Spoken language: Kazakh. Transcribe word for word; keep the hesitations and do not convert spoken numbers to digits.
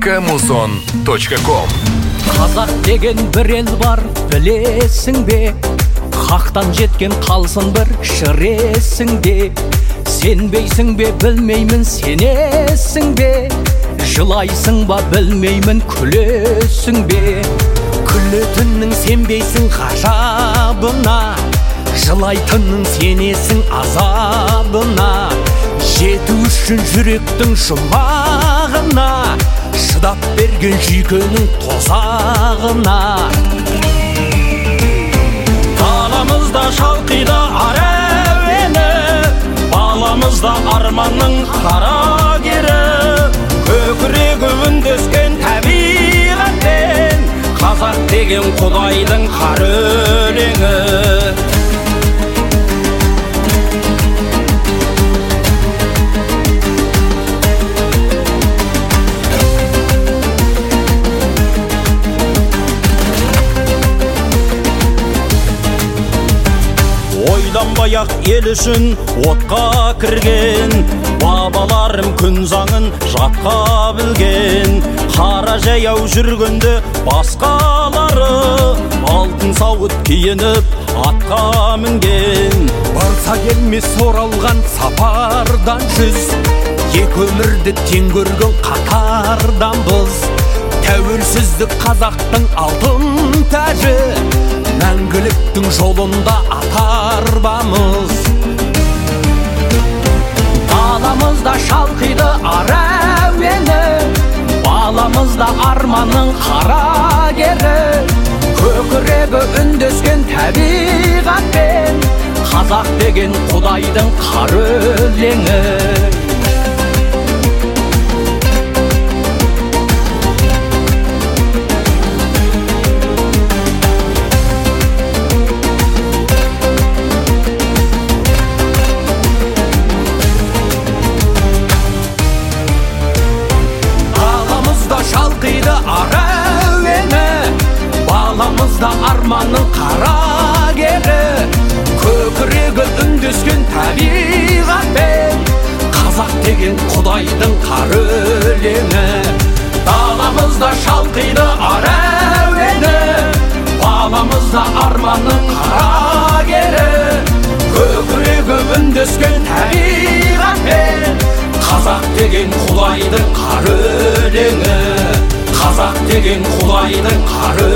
камузон точка ком. Қазақ деген бір ел бар, білесің бе? Хақтан жеткен қалсын бір шіресің бе? Сенбейсің бе, білмеймін, сенесің бе? Жылайсың ба, білмеймін, күлесің бе? Күлетіннің сенбейсің ғажабына, жылайтынның сенесің азабына. Жету үшін жүректің жұмағына, шыдап берген жүйкенің тозағына. Даламызда шалқиды ар әуені, баламызда арманның қарагері. Көкірегі үндескен табиғатпен, қазақ деген құдайдың қар өлеңі. Ойланбай-ақ ел үшін отқа кірген, бабаларым күн заңын жатқа білген. Қара жаяу жүргенде басқалары алтын сауыт киініп атқа мінген. Барса келмес оралған сапардан жүз, екі өмірді тең көрген қатарданбыз. Тәуелсіздік қазақтың алтын тәжі, мәңгіліктің жолында атарбамыз. Даламызда шалқиды ар әуені, баламызда арманның қарагері. Көкірегі үндескен табиғатпен, қазақ деген құдайдың қар өлеңі. Шалқиды ар әуені, баламызда арманның қарагері. Көкірегі үндескен табиғатпен, қазақ деген құдайдың қар өлеңі. Даламызда шалқиды ар әуені, баламызда арманның қарагері. Көкірегі үндескен табиғатпен, қазақ деген құдайдың қар өлеңі. Қазақ деген құдайдың қар